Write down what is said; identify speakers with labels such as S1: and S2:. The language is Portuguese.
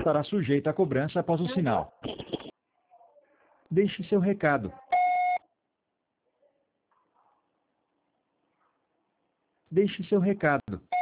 S1: estará sujeita a cobrança após o sinal. Deixe seu recado. Deixe seu recado.